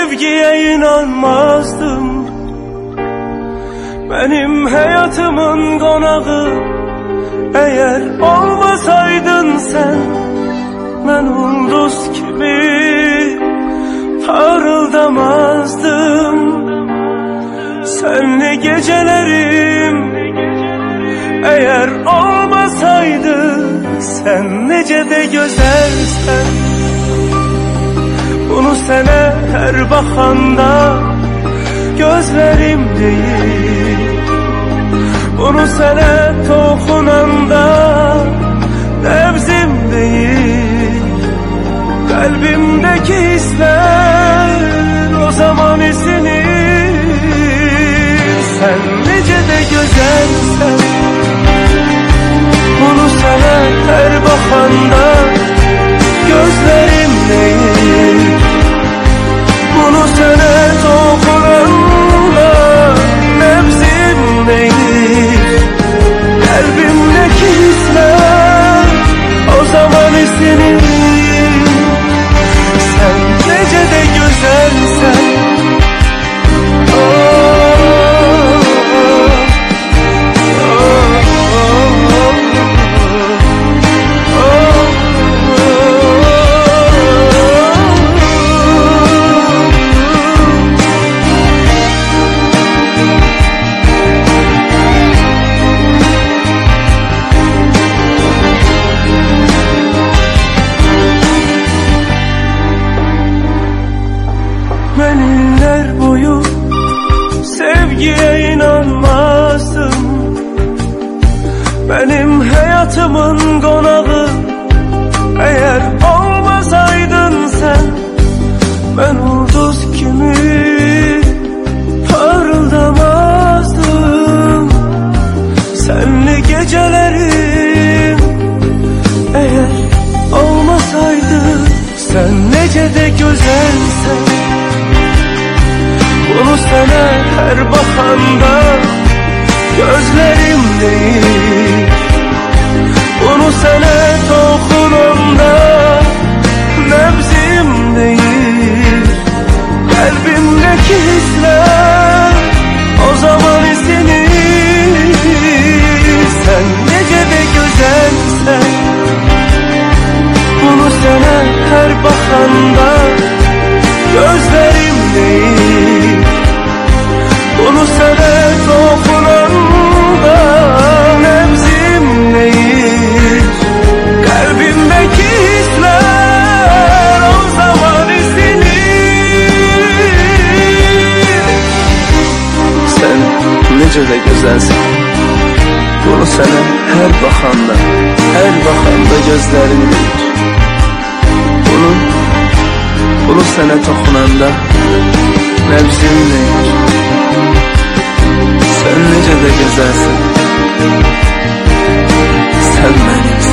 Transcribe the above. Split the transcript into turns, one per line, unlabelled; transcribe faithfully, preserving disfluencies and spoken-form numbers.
sevgiye inanmazdım. Benim hayatımın konağı eğer olmasaydın sen, ben ulduz gibi parıldamazdım. Senli gecelerim eğer olmasaydı, sen nece de güzelsen. Bunu sana her bakanda gözlerim değil, bunu sana dokunanda nefsim değil. Kalbimdeki hisler o zaman isinir. Sen nece de güzelsen, bunu sana her bakanda gözlerim değil, bunu sana dokunanda nefsim değil. Kalbimdeki hisler o zaman isinir. Sen nece de güzelsen. Oh, ben yıllar boyu sevgiye inanmazdım. Benim hayatımın konağı eğer olmasaydın sen, ben ulduz gibi parıldamazdım. Senli gecelerim eğer olmasaydı, sen nece de güzelsen. Bunu sana her bakanda gözlerim değil, bunu sana dokunanda nefsim değil. Kalbimdeki hisler o zaman isinir. Sen nece de güzelsen, bunu sana her bakanda gözlerim değil, bunu sana dokunanda nefsim değil. Kalbimdeki hisler o zaman isinir.
Sen nece de güzelsin, bunu sana her bakanda, her bakanda gözlerim bilir. Bunu, bunu sana dokunanda nefsim değil. Sen nece de güzelsin, sen beni